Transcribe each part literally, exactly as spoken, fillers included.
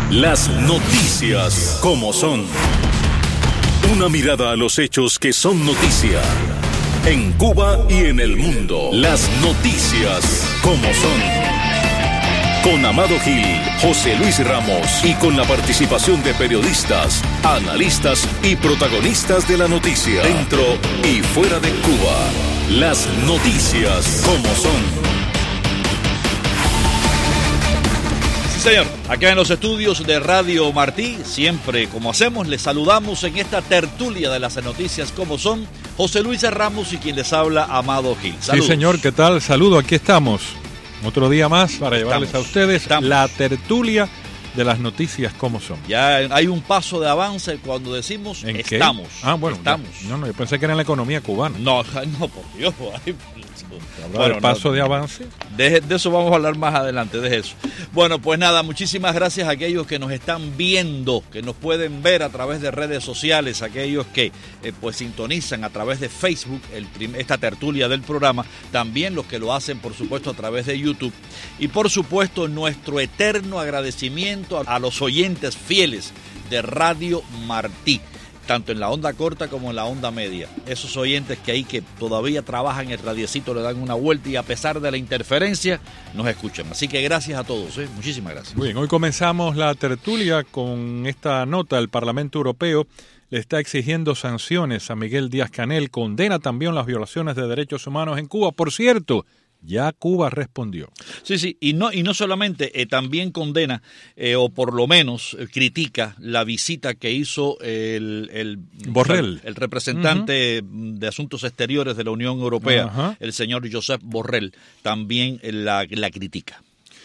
Las noticias como son. Una mirada a los hechos que son noticia. En Cuba y en el mundo. Las noticias como son. Con Amado Gil, José Luis Ramos y con la participación de periodistas, analistas y protagonistas de la noticia. Dentro y fuera de Cuba. Las noticias como son. Señor, acá en los estudios de Radio Martí, siempre como hacemos, les saludamos en esta tertulia de las noticias como son, José Luis Ramos y quien les habla, Amado Gil. Saludos. Sí, señor, ¿qué tal? Saludo, aquí estamos. Otro día más para llevarles estamos, a ustedes estamos. la tertulia de las noticias como son. Ya hay un paso de avance cuando decimos ¿En estamos. Qué? Ah, bueno, estamos. Ya, no, no, yo pensé que era en la economía cubana. No, no, por Dios. Ay, bueno, el paso no, de avance. De, de eso vamos a hablar más adelante, de eso. Bueno, pues nada, muchísimas gracias a aquellos que nos están viendo, que nos pueden ver a través de redes sociales, aquellos que eh, pues sintonizan a través de Facebook el prim- esta tertulia del programa, también los que lo hacen, por supuesto, a través de YouTube. Y por supuesto, nuestro eterno agradecimiento a, a los oyentes fieles de Radio Martí, tanto en la onda corta como en la onda media. Esos oyentes que ahí que todavía trabajan el radiecito, le dan una vuelta y a pesar de la interferencia nos escuchan. Así que gracias a todos, ¿eh? Muchísimas gracias. Muy bien, hoy comenzamos la tertulia con esta nota. El Parlamento Europeo le está exigiendo sanciones a Miguel Díaz-Canel, condena también las violaciones de derechos humanos en Cuba. Por cierto, ya Cuba respondió. Sí, sí, y no y no solamente, eh, también condena, eh, o por lo menos eh, critica la visita que hizo el, el Borrell, el, el representante uh-huh. de Asuntos Exteriores de la Unión Europea, uh-huh. el señor Josep Borrell, también la, la critica.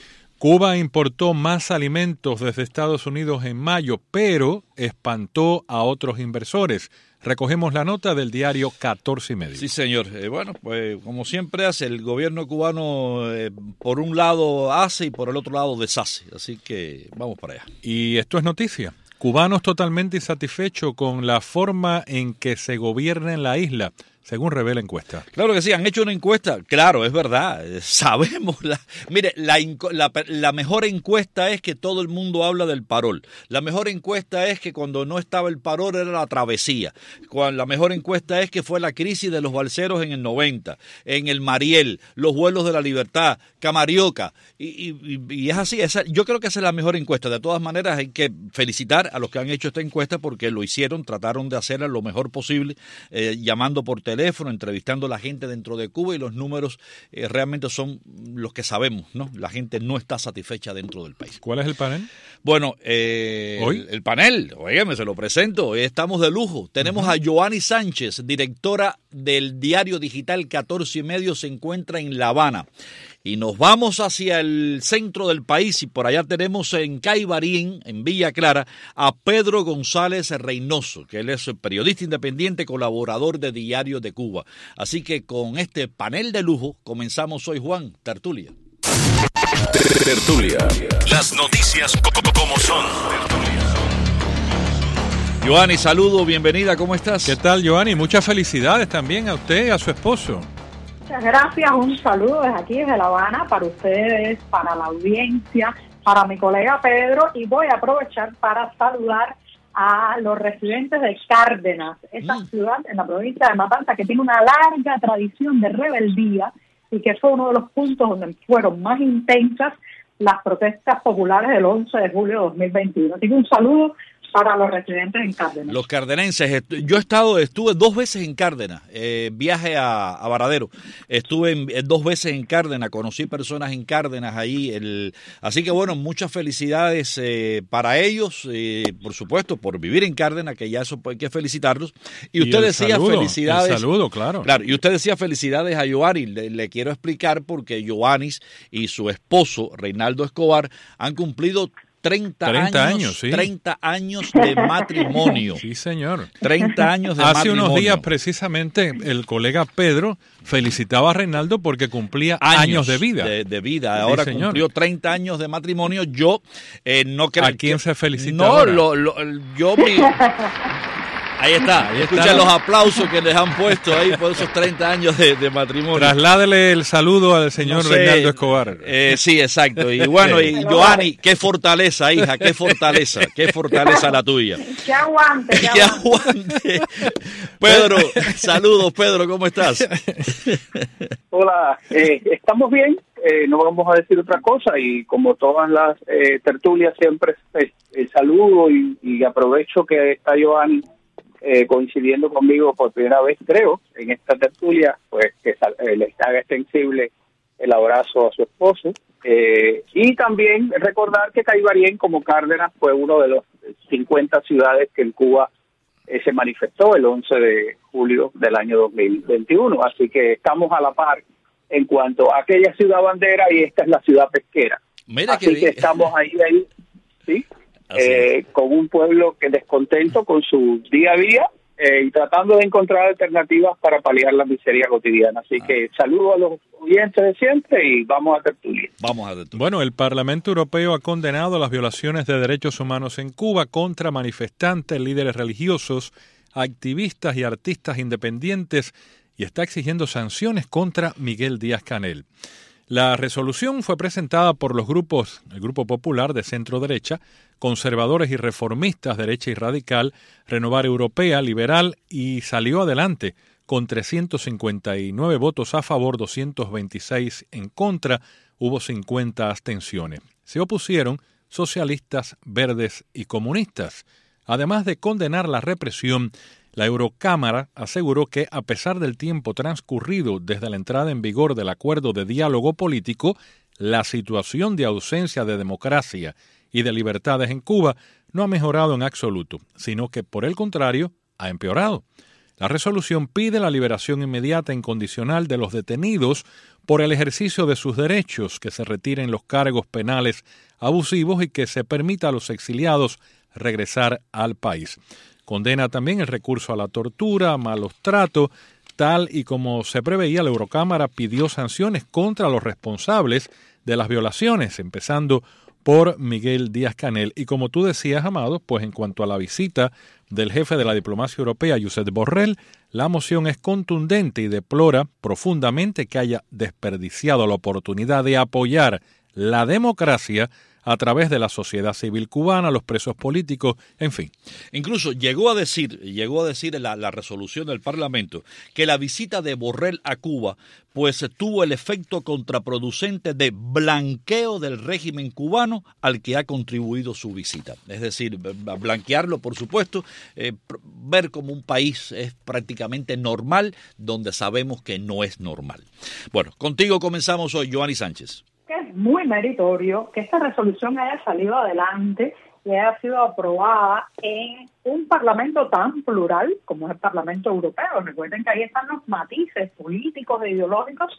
Cuba importó más alimentos desde Estados Unidos en mayo, pero espantó a otros inversores. Recogemos la nota del diario catorce y medio. Sí, señor. Eh, bueno, pues como siempre hace, el gobierno cubano eh, por un lado hace y por el otro lado deshace. Así que vamos para allá. Y esto es noticia. Cubanos totalmente insatisfechos con la forma en que se gobierna en la isla, según revela encuesta. Claro que sí, han hecho una encuesta, claro, es verdad, sabemos. La, mire, la, la, la mejor encuesta es que todo el mundo habla del parol. La mejor encuesta es que cuando no estaba el parol era la travesía. Cuando, la mejor encuesta es que fue la crisis de los balseros en el noventa, en el Mariel, los vuelos de la Libertad, Camarioca, y, y, y es así. Esa, yo creo que esa es la mejor encuesta. De todas maneras hay que felicitar a los que han hecho esta encuesta porque lo hicieron, trataron de hacerla lo mejor posible, eh, llamando por teléfono, entrevistando a la gente dentro de Cuba y los números eh, realmente son los que sabemos, ¿no? La gente no está satisfecha dentro del país. ¿Cuál es el panel? Bueno, eh, ¿Hoy? El, el panel, óigame, se lo presento, hoy estamos de lujo. Tenemos uh-huh. a Joanny Sánchez, directora del diario digital catorce y medio, se encuentra en La Habana. Y nos vamos hacia el centro del país y por allá tenemos en Caibarín, en Villa Clara, a Pedro González Reynoso, que él es periodista independiente, colaborador de Diario de Cuba. Así que con este panel de lujo comenzamos hoy, Juan, tertulia. Tertulia. Las noticias como son. Joanny, saludo, bienvenida, ¿cómo estás? ¿Qué tal, Joanny? Muchas felicidades también a usted y a su esposo. Muchas gracias, un saludo desde aquí, desde La Habana, para ustedes, para la audiencia, para mi colega Pedro, y voy a aprovechar para saludar a los residentes de Cárdenas, esa mm. ciudad en la provincia de Matanza que tiene una larga tradición de rebeldía y que fue uno de los puntos donde fueron más intensas las protestas populares del once de julio de dos mil veintiuno. Así que un saludo para los residentes en Cárdenas. Los cardenenses. Yo he estado, estuve dos veces en Cárdenas, eh, viaje a, a Varadero. Estuve en, en, dos veces en Cárdenas, conocí personas en Cárdenas ahí. El, así que bueno, muchas felicidades eh, para ellos, eh, por supuesto, por vivir en Cárdenas, que ya eso hay que felicitarlos. Y usted y decía saludo, felicidades. El saludo, claro. Claro, y usted decía felicidades a Joanny. Le, le quiero explicar porque Joanny y su esposo, Reinaldo Escobar, han cumplido treinta, treinta años, años sí. treinta años de matrimonio. Sí, señor. treinta años de Hace matrimonio. Hace unos días, precisamente, el colega Pedro felicitaba a Reinaldo porque cumplía años, años de vida. De, de vida. Ahora sí, cumplió treinta años de matrimonio. Yo eh, no creo. ¿A quién que, se felicita No, ahora? Lo, lo, yo mi, Ahí está, ahí escuchan los aplausos que les han puesto ahí por esos treinta años de, de matrimonio. Trasládele el saludo al señor no sé, Reinaldo Escobar. Eh, sí, exacto. Y bueno, y Joanny, qué fortaleza, hija, qué fortaleza, qué fortaleza la tuya. Que aguante, que que aguante. Pedro, saludos, Pedro, ¿cómo estás? Hola, eh, estamos bien, eh, no vamos a decir otra cosa y como todas las eh, tertulias siempre eh, eh, saludo y, y aprovecho que está Joanny Eh, coincidiendo conmigo por primera vez, creo, en esta tertulia, pues que eh, le haga extensible el abrazo a su esposo. Eh, y también recordar que Caibarien, como Cárdenas, fue uno de los cincuenta ciudades que en Cuba eh, se manifestó el once de julio del año dos mil veintiuno. Así que estamos a la par en cuanto a aquella ciudad bandera y esta es la ciudad pesquera. Mira Así que, que estamos ahí, ahí, ¿sí? Eh, con un pueblo que descontento con su día a día eh, y tratando de encontrar alternativas para paliar la miseria cotidiana. Así ah. que saludo a los oyentes de siempre y vamos a tertulia. Vamos a tertulia. Bueno, el Parlamento Europeo ha condenado las violaciones de derechos humanos en Cuba contra manifestantes, líderes religiosos, activistas y artistas independientes y está exigiendo sanciones contra Miguel Díaz-Canel. La resolución fue presentada por los grupos, el Grupo Popular de centro-derecha, conservadores y reformistas, derecha y radical, Renovar Europea, liberal, y salió adelante con trescientos cincuenta y nueve votos a favor, doscientos veintiséis en contra, hubo cincuenta abstenciones. Se opusieron socialistas, verdes y comunistas. Además de condenar la represión, la Eurocámara aseguró que, a pesar del tiempo transcurrido desde la entrada en vigor del acuerdo de diálogo político, la situación de ausencia de democracia y de libertades en Cuba no ha mejorado en absoluto, sino que, por el contrario, ha empeorado. La resolución pide la liberación inmediata e incondicional de los detenidos por el ejercicio de sus derechos, que se retiren los cargos penales abusivos y que se permita a los exiliados regresar al país. Condena también el recurso a la tortura, malos tratos, tal y como se preveía. La Eurocámara pidió sanciones contra los responsables de las violaciones, empezando por Miguel Díaz-Canel. Y como tú decías, Amado, pues en cuanto a la visita del jefe de la diplomacia europea, Josep Borrell, la moción es contundente y deplora profundamente que haya desperdiciado la oportunidad de apoyar la democracia a través de la sociedad civil cubana, los presos políticos, en fin. Incluso llegó a decir, llegó a decir la, la resolución del Parlamento que la visita de Borrell a Cuba pues tuvo el efecto contraproducente de blanqueo del régimen cubano al que ha contribuido su visita. Es decir, blanquearlo, por supuesto, eh, ver como un país es prácticamente normal, donde sabemos que no es normal. Bueno, contigo comenzamos hoy, Joanny Sánchez. Es muy meritorio que esta resolución haya salido adelante y haya sido aprobada en un parlamento tan plural como es el Parlamento Europeo. Recuerden que ahí están los matices políticos e ideológicos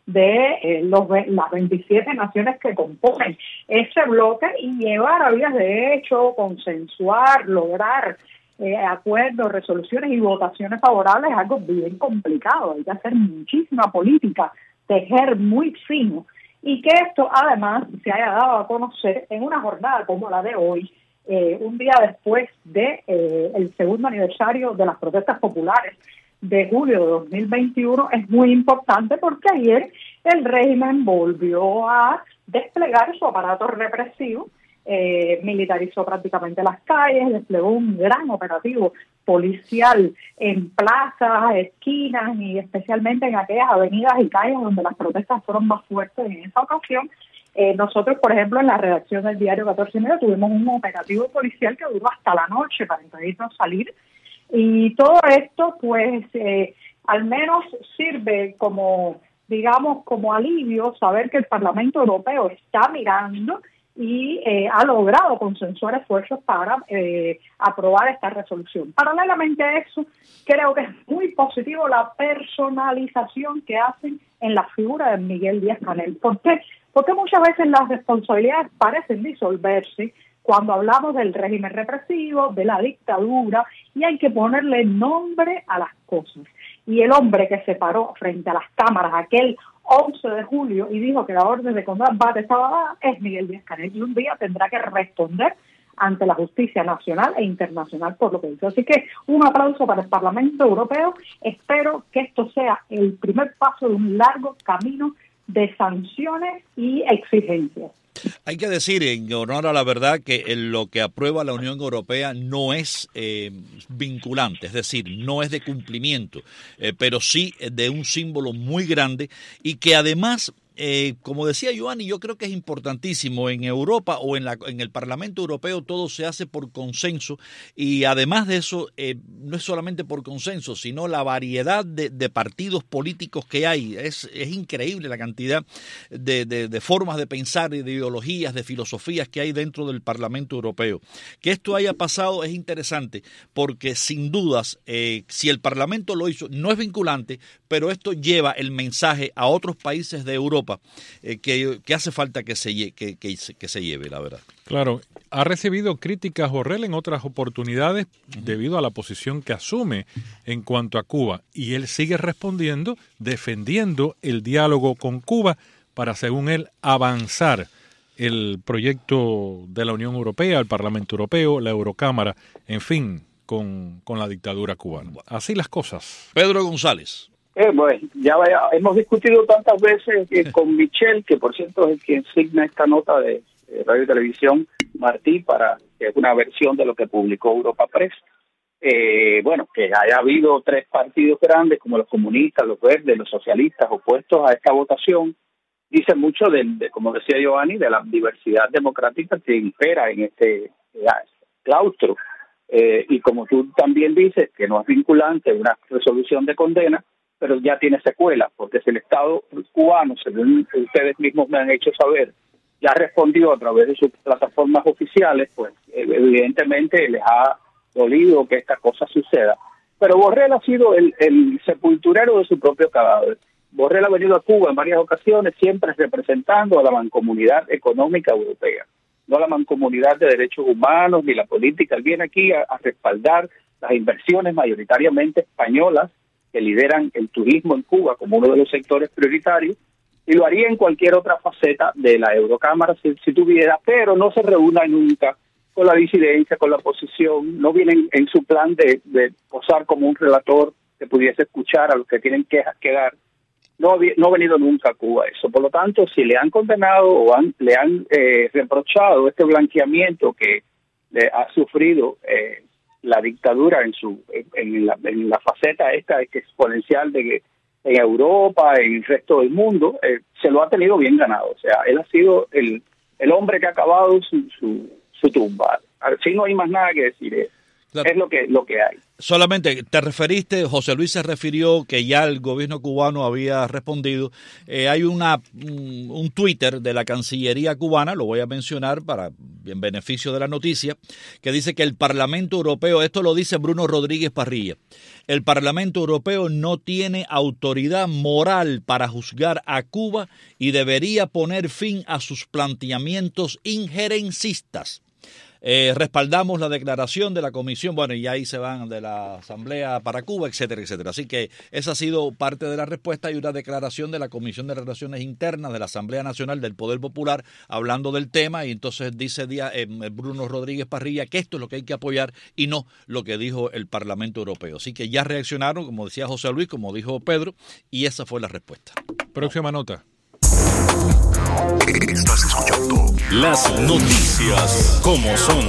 de eh, los, las veintisiete naciones que componen ese bloque y llevar a vías de hecho, consensuar, lograr eh, acuerdos, resoluciones y votaciones favorables es algo bien complicado. Hay que hacer muchísima política, tejer muy fino. Y que esto además se haya dado a conocer en una jornada como la de hoy, eh, un día después de eh, el segundo aniversario de las protestas populares de julio de dos mil veintiuno, es muy importante porque ayer el régimen volvió a desplegar su aparato represivo, eh, militarizó prácticamente las calles, desplegó un gran operativo policial en plazas, esquinas y especialmente en aquellas avenidas y calles donde las protestas fueron más fuertes en esa ocasión. Eh, nosotros, por ejemplo, en la redacción del diario catorce y medio tuvimos un operativo policial que duró hasta la noche para impedirnos salir y todo esto pues eh, al menos sirve como, digamos, como alivio saber que el Parlamento Europeo está mirando y eh, ha logrado consensuar esfuerzos para eh, aprobar esta resolución. Paralelamente a eso, creo que es muy positivo la personalización que hacen en la figura de Miguel Díaz-Canel. ¿Por qué? Porque muchas veces las responsabilidades parecen disolverse cuando hablamos del régimen represivo, de la dictadura, y hay que ponerle nombre a las cosas. Y el hombre que se paró frente a las cámaras aquel once de julio y dijo que la orden de combate estaba dada es Miguel Díaz-Canel y un día tendrá que responder ante la justicia nacional e internacional por lo que hizo. Así que un aplauso para el Parlamento Europeo. Espero que esto sea el primer paso de un largo camino de sanciones y exigencias. Hay que decir, en honor a la verdad, que lo que aprueba la Unión Europea no es eh, vinculante, es decir, no es de cumplimiento, eh, pero sí de un símbolo muy grande y que además... Eh, como decía Giovanni, yo creo que es importantísimo en Europa o en, la, en el Parlamento Europeo todo se hace por consenso y además de eso eh, no es solamente por consenso, sino la variedad de, de partidos políticos que hay. Es, es increíble la cantidad de, de, de formas de pensar y de ideologías, de filosofías que hay dentro del Parlamento Europeo. Que esto haya pasado es interesante porque sin dudas, eh, si el Parlamento lo hizo, no es vinculante, pero esto lleva el mensaje a otros países de Europa Eh, que, que hace falta que se, que, que, que se lleve, la verdad. Claro, ha recibido críticas Borrell en otras oportunidades uh-huh. debido a la posición que asume en cuanto a Cuba y él sigue respondiendo, defendiendo el diálogo con Cuba para, según él, avanzar el proyecto de la Unión Europea, el Parlamento Europeo, la Eurocámara, en fin, con, con la dictadura cubana. Así las cosas. Pedro González. Eh, bueno, ya vaya, hemos discutido tantas veces eh, con Michel, que por cierto es quien signa esta nota de, de Radio y Televisión, Martí, para que es una versión de lo que publicó Europa Press. Eh, bueno, que haya habido tres partidos grandes como los comunistas, los verdes, los socialistas opuestos a esta votación, dice mucho de, de como decía Giovanni, de la diversidad democrática que impera en este eh, claustro. Eh, y como tú también dices, que no es vinculante una resolución de condena, pero ya tiene secuelas, porque si el Estado cubano, según ustedes mismos me han hecho saber, ya respondió a través de sus plataformas oficiales, pues evidentemente les ha dolido que esta cosa suceda. Pero Borrell ha sido el, el sepulturero de su propio cadáver. Borrell ha venido a Cuba en varias ocasiones, siempre representando a la mancomunidad económica europea, no a la mancomunidad de derechos humanos ni la política. Él viene aquí a, a respaldar las inversiones mayoritariamente españolas que lideran el turismo en Cuba como uno de los sectores prioritarios, y lo haría en cualquier otra faceta de la Eurocámara si, si tuviera, pero no se reúna nunca con la disidencia, con la oposición, no viene en, en su plan de, de posar como un relator que pudiese escuchar a los que tienen quejas que dar. No, no ha venido nunca a Cuba eso. Por lo tanto, si le han condenado o han, le han eh, reprochado este blanqueamiento que le ha sufrido eh, la dictadura en su en la, en la faceta esta exponencial de que en Europa, en el resto del mundo, eh, se lo ha tenido bien ganado. O sea, él ha sido el, el hombre que ha acabado su, su, su tumba. Así no hay más nada que decir. Eh. Claro. Es lo que lo que hay. Solamente te referiste, José Luis se refirió que ya el gobierno cubano había respondido. Eh, hay una un, un Twitter de la Cancillería cubana, lo voy a mencionar para en beneficio de la noticia, que dice que el Parlamento Europeo, esto lo dice Bruno Rodríguez Parrilla, el Parlamento Europeo no tiene autoridad moral para juzgar a Cuba y debería poner fin a sus planteamientos injerencistas. Eh, respaldamos la declaración de la Comisión, bueno, y ahí se van de la Asamblea para Cuba, etcétera, etcétera. Así que esa ha sido parte de la respuesta y una declaración de la Comisión de Relaciones Internas de la Asamblea Nacional del Poder Popular hablando del tema, y entonces dice eh, Bruno Rodríguez Parrilla que esto es lo que hay que apoyar y no lo que dijo el Parlamento Europeo. Así que ya reaccionaron, como decía José Luis, como dijo Pedro, y esa fue la respuesta. Próxima nota. Estás escuchando las noticias como son.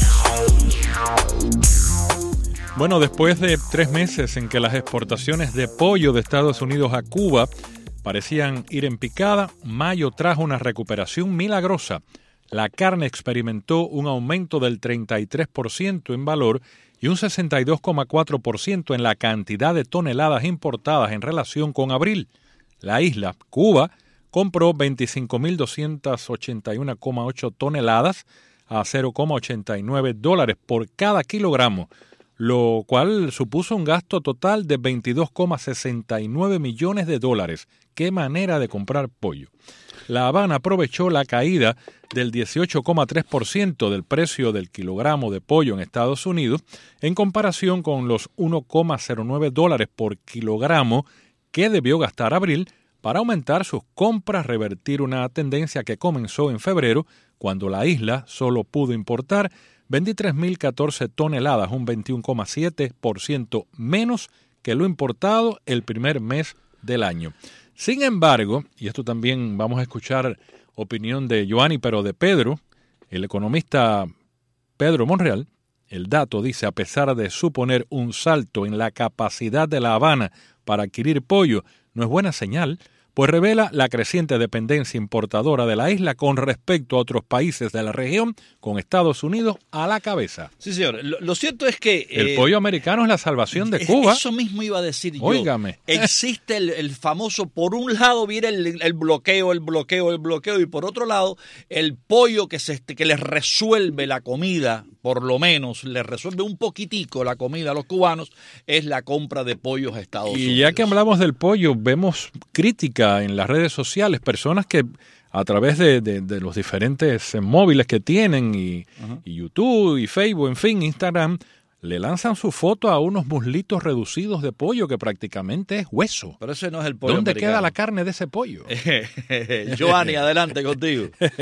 Bueno, después de tres meses en que las exportaciones de pollo de Estados Unidos a Cuba parecían ir en picada, mayo trajo una recuperación milagrosa. La carne experimentó un aumento del treinta y tres por ciento en valor y un sesenta y dos coma cuatro por ciento en la cantidad de toneladas importadas en relación con abril. La isla, Cuba, compró veinticinco mil doscientas ochenta y uno coma ocho toneladas a cero coma ochenta y nueve dólares por cada kilogramo, lo cual supuso un gasto total de veintidós coma sesenta y nueve millones de dólares. ¡Qué manera de comprar pollo! La Habana aprovechó la caída del dieciocho coma tres por ciento del precio del kilogramo de pollo en Estados Unidos en comparación con los uno coma cero nueve dólares por kilogramo que debió gastar abril para aumentar sus compras, revertir una tendencia que comenzó en febrero, cuando la isla solo pudo importar veintitrés mil catorce toneladas, un veintiuno coma siete por ciento menos que lo importado el primer mes del año. Sin embargo, y esto también vamos a escuchar opinión de Joanny, pero de Pedro, el economista Pedro Monreal, el dato dice, a pesar de suponer un salto en la capacidad de La Habana para adquirir pollo, no es buena señal, pues revela la creciente dependencia importadora de la isla con respecto a otros países de la región, con Estados Unidos a la cabeza. Sí, señor. Lo, lo cierto es que... El eh, pollo americano es la salvación de Cuba. Eso mismo iba a decir yo. Óigame. Existe el, el famoso, por un lado viene el, el bloqueo, el bloqueo, el bloqueo, y por otro lado, el pollo que, se, que les resuelve la comida, por lo menos, les resuelve un poquitico la comida a los cubanos, es la compra de pollos a Estados Unidos. Y ya que hablamos del pollo, vemos crítica en las redes sociales, personas que a través de, de, de los diferentes móviles que tienen y, uh-huh. y YouTube y Facebook, en fin, Instagram, le lanzan su foto a unos muslitos reducidos de pollo que prácticamente es hueso. Pero ese no es el pollo ¿Dónde americano. queda la carne de ese pollo? Joanny, adelante contigo.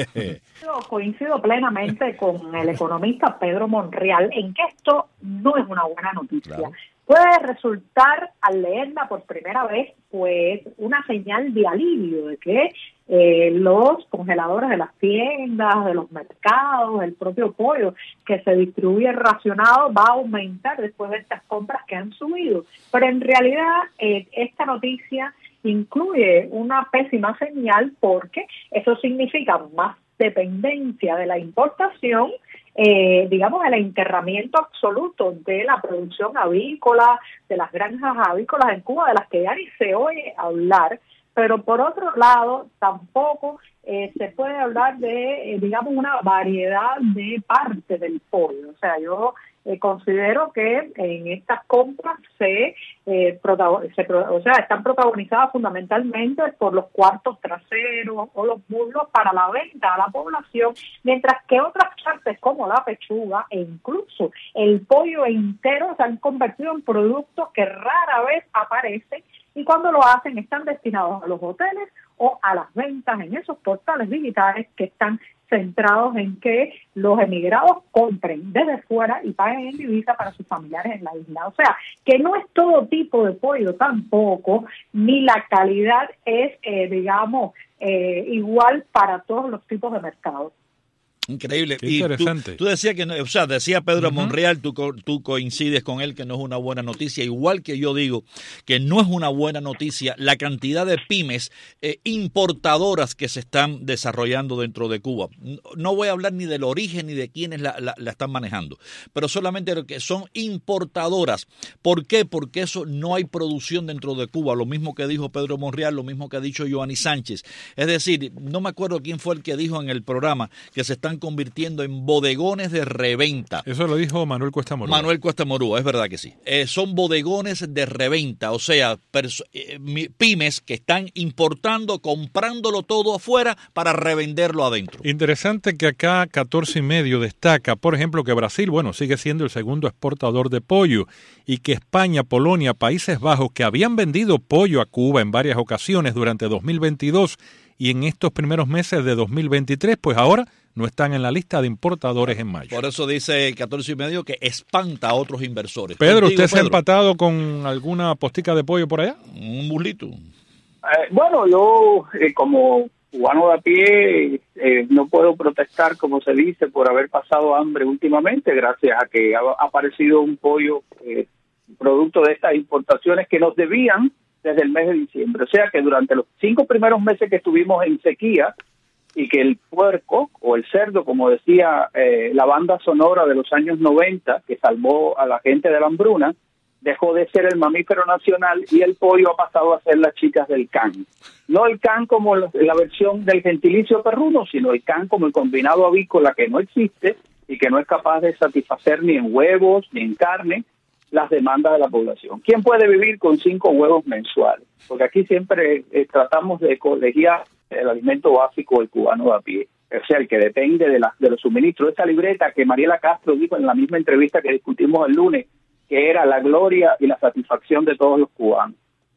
Yo coincido plenamente con el economista Pedro Monreal en que esto no es una buena noticia. Claro. Puede resultar, al leerla por primera vez, pues una señal de alivio de que eh, los congeladores de las tiendas, de los mercados, el propio pollo que se distribuye racionado va a aumentar después de estas compras que han subido. Pero en realidad eh, esta noticia incluye una pésima señal porque eso significa más dependencia de la importación, eh, digamos, el enterramiento absoluto de la producción avícola, de las granjas avícolas en Cuba, de las que ya ni se oye hablar, pero por otro lado tampoco eh, se puede hablar de, eh, digamos, una variedad de partes del pollo. O sea, yo eh, considero que en estas compras se, eh, protagon- se o sea, están protagonizadas fundamentalmente por los cuartos traseros o los muslos para la venta a la población, mientras que otras partes como la pechuga e incluso el pollo entero se han convertido en productos que rara vez aparecen, y cuando lo hacen están destinados a los hoteles o a las ventas en esos portales digitales que están centrados en que los emigrados compren desde fuera y paguen en divisa para sus familiares en la isla. O sea, que no es todo tipo de pollo tampoco, ni la calidad es, eh, digamos, eh, igual para todos los tipos de mercados. Increíble. Qué y interesante. Tú, tú decías que, o sea, decía Pedro uh-huh. Monreal, tú, tú coincides con él que no es una buena noticia, igual que yo digo que no es una buena noticia la cantidad de pymes eh, importadoras que se están desarrollando dentro de Cuba. No, no voy a hablar ni del origen ni de quiénes la, la, la están manejando, pero solamente lo que son importadoras. ¿Por qué? Porque eso no hay producción dentro de Cuba, lo mismo que dijo Pedro Monreal, lo mismo que ha dicho Joanny Sánchez. Es decir, no me acuerdo quién fue el que dijo en el programa que se están convirtiendo en bodegones de reventa. Eso lo dijo Manuel Cuesta Morúa. Manuel Cuesta Morúa, es verdad que sí. Eh, son bodegones de reventa, o sea, perso- eh, pymes que están importando, comprándolo todo afuera para revenderlo adentro. Interesante que acá catorce y medio destaca, por ejemplo, que Brasil, bueno, sigue siendo el segundo exportador de pollo y que España, Polonia, Países Bajos, que habían vendido pollo a Cuba en varias ocasiones durante dos mil veintidós y en estos primeros meses de dos mil veintitrés, pues ahora no están en la lista de importadores en mayo. Por eso dice catorce y medio que espanta a otros inversores. Pedro, Contigo, ¿usted se ha Pedro. empatado con alguna postica de pollo por allá? Un muslito. Eh, bueno, yo eh, como cubano de a pie eh, no puedo protestar, como se dice, por haber pasado hambre últimamente, gracias a que ha aparecido un pollo eh, producto de estas importaciones que nos debían desde el mes de diciembre. O sea que durante los cinco primeros meses que estuvimos en sequía, y que el puerco o el cerdo, como decía eh, la banda sonora de los años noventa, que salvó a la gente de la hambruna, dejó de ser el mamífero nacional y el pollo ha pasado a ser las chicas del can. No el can como la, la versión del gentilicio perruno, sino el can como el combinado avícola que no existe y que no es capaz de satisfacer ni en huevos ni en carne las demandas de la población. ¿Quién puede vivir con cinco huevos mensuales? Porque aquí siempre eh, tratamos de colegiar el alimento básico del cubano de a pie, o sea, el que depende de, la, de los suministros. Esa libreta que Mariela Castro dijo en la misma entrevista que discutimos el lunes, que era la gloria y la satisfacción de todos los cubanos.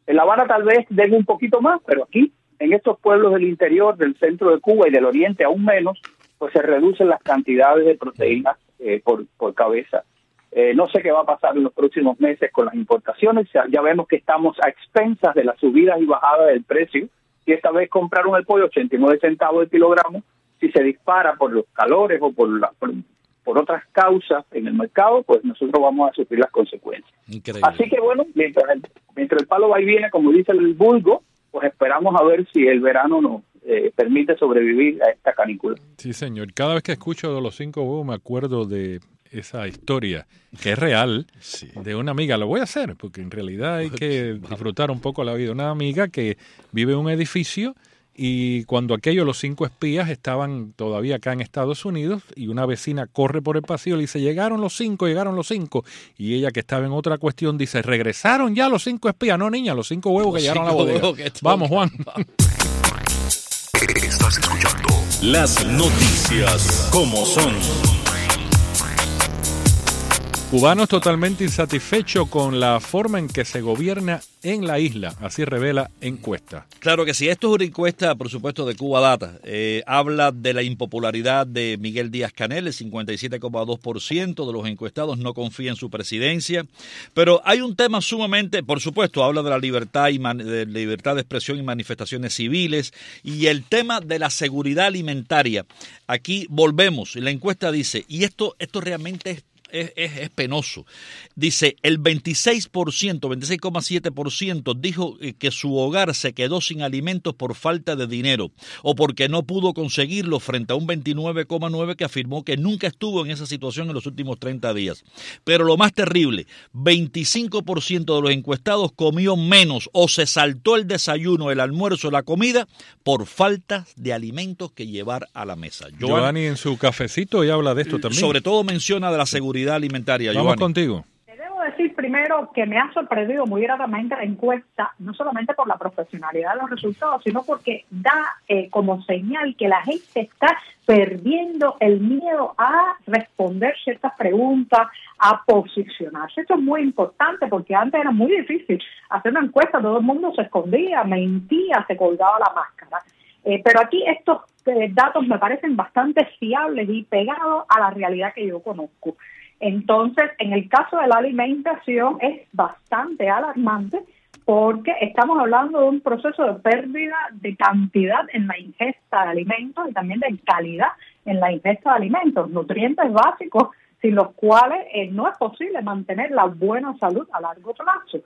En La Habana tal vez den un poquito más, pero aquí, en estos pueblos del interior, del centro de Cuba y del oriente aún menos, pues se reducen las cantidades de proteínas eh, por, por cabeza. Eh, no sé qué va a pasar en los próximos meses con las importaciones. Ya, ya vemos que estamos a expensas de las subidas y bajadas del precio. Si esta vez compraron el pollo ochenta y nueve centavos el kilogramo, si se dispara por los calores o por, la, por, por otras causas en el mercado, pues nosotros vamos a sufrir las consecuencias. Increíble. Así que bueno, mientras el, mientras el palo va y viene, como dice el vulgo, pues esperamos a ver si el verano nos eh, permite sobrevivir a esta canícula. Sí, señor. Cada vez que escucho de los cinco huevos me acuerdo de esa historia, que es real, sí, de una amiga. Lo voy a hacer, porque en realidad hay que disfrutar un poco la vida. Una amiga que vive en un edificio y cuando aquello, los cinco espías estaban todavía acá en Estados Unidos y una vecina corre por el pasillo y le dice, llegaron los cinco, llegaron los cinco. Y ella, que estaba en otra cuestión, dice, regresaron ya los cinco espías. No, niña, los cinco huevos que llegaron a la bodega. Vamos, Juan. Estás escuchando las noticias como son. Cubanos totalmente insatisfechos con la forma en que se gobierna en la isla, así revela encuesta. Claro que sí, esto es una encuesta, por supuesto, de Cuba Data. Eh, habla de la impopularidad de Miguel Díaz-Canel, el cincuenta y siete coma dos por ciento de los encuestados no confía en su presidencia. Pero hay un tema sumamente, por supuesto, habla de la libertad, y man, de libertad de expresión y manifestaciones civiles, y el tema de la seguridad alimentaria. Aquí volvemos, la encuesta dice, y esto, esto realmente es Es, es, es penoso. Dice, el veintiséis por ciento, veintiséis coma siete por ciento dijo que su hogar se quedó sin alimentos por falta de dinero o porque no pudo conseguirlo, frente a un veintinueve coma nueve por ciento que afirmó que nunca estuvo en esa situación en los últimos treinta días. Pero lo más terrible, veinticinco por ciento de los encuestados comió menos o se saltó el desayuno, el almuerzo, la comida por falta de alimentos que llevar a la mesa. Giovanni, en su cafecito ya habla de esto también. Sobre todo menciona de la seguridad alimentaria. Vamos, Giovanni, contigo. Te debo decir primero que me ha sorprendido muy gratamente la encuesta, no solamente por la profesionalidad de los resultados, sino porque da eh, como señal que la gente está perdiendo el miedo a responder ciertas preguntas, a posicionarse. Esto es muy importante porque antes era muy difícil hacer una encuesta, todo el mundo se escondía, mentía, se colgaba la máscara. Eh, pero aquí estos eh, datos me parecen bastante fiables y pegados a la realidad que yo conozco. Entonces, en el caso de la alimentación es bastante alarmante porque estamos hablando de un proceso de pérdida de cantidad en la ingesta de alimentos y también de calidad en la ingesta de alimentos, nutrientes básicos sin los cuales eh, no es posible mantener la buena salud a largo plazo.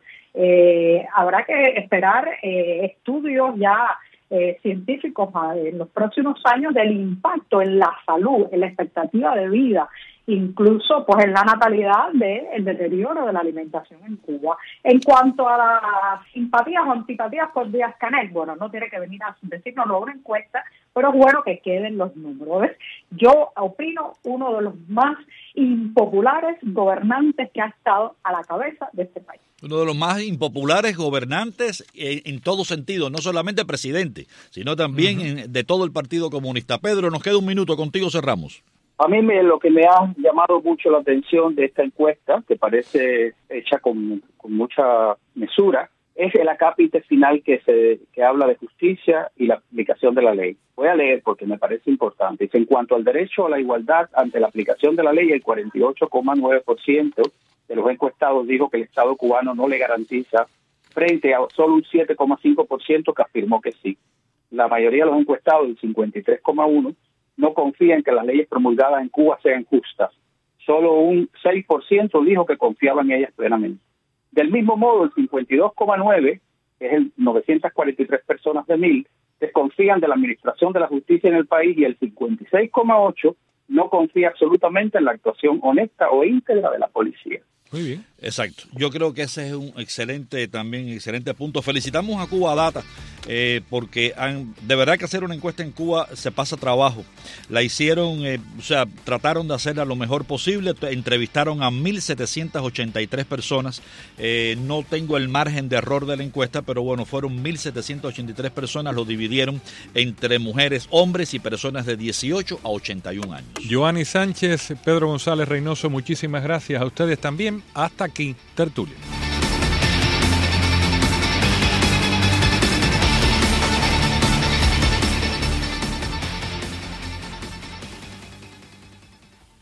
Eh, habrá que esperar eh, estudios ya eh, científicos eh, en los próximos años del impacto en la salud, en la expectativa de vida, incluso pues en la natalidad del deterioro de la alimentación en Cuba. En cuanto a las simpatías o antipatías por Díaz-Canel, bueno, no tiene que venir a decirnos una encuesta, pero es bueno que queden los números. ¿Ves? Yo opino uno de los más impopulares gobernantes que ha estado a la cabeza de este país. Uno de los más impopulares gobernantes en, en todo sentido, no solamente presidente, sino también uh-huh. en, de todo el Partido Comunista. Pedro, nos queda un minuto, contigo cerramos. A mí me, lo que me ha llamado mucho la atención de esta encuesta, que parece hecha con, con mucha mesura, es el acápite final que se que habla de justicia y la aplicación de la ley. Voy a leer porque me parece importante. Dice, en cuanto al derecho a la igualdad ante la aplicación de la ley, el cuarenta y ocho coma nueve por ciento de los encuestados dijo que el Estado cubano no le garantiza, frente a solo un siete coma cinco por ciento que afirmó que sí. La mayoría de los encuestados, el cincuenta y tres coma uno por ciento, no confía en que las leyes promulgadas en Cuba sean justas. Solo un seis por ciento dijo que confiaba en ellas plenamente. Del mismo modo, el cincuenta y dos coma nueve por ciento, que es el novecientas cuarenta y tres personas de mil, desconfían de la administración de la justicia en el país, y el cincuenta y seis coma ocho por ciento no confía absolutamente en la actuación honesta o íntegra de la policía. Muy bien. Exacto. Yo creo que ese es un excelente también excelente punto. Felicitamos a Cuba Data eh, porque han, de verdad que hacer una encuesta en Cuba se pasa trabajo. La hicieron, eh, o sea, trataron de hacerla lo mejor posible. Entrevistaron a mil setecientas ochenta y tres personas. Eh, no tengo el margen de error de la encuesta, pero bueno, fueron mil setecientas ochenta y tres personas. Lo dividieron entre mujeres, hombres y personas de dieciocho a ochenta y un años. Giovanni Sánchez, Pedro González Reynoso, muchísimas gracias a ustedes también. Hasta aquí, Tertulia.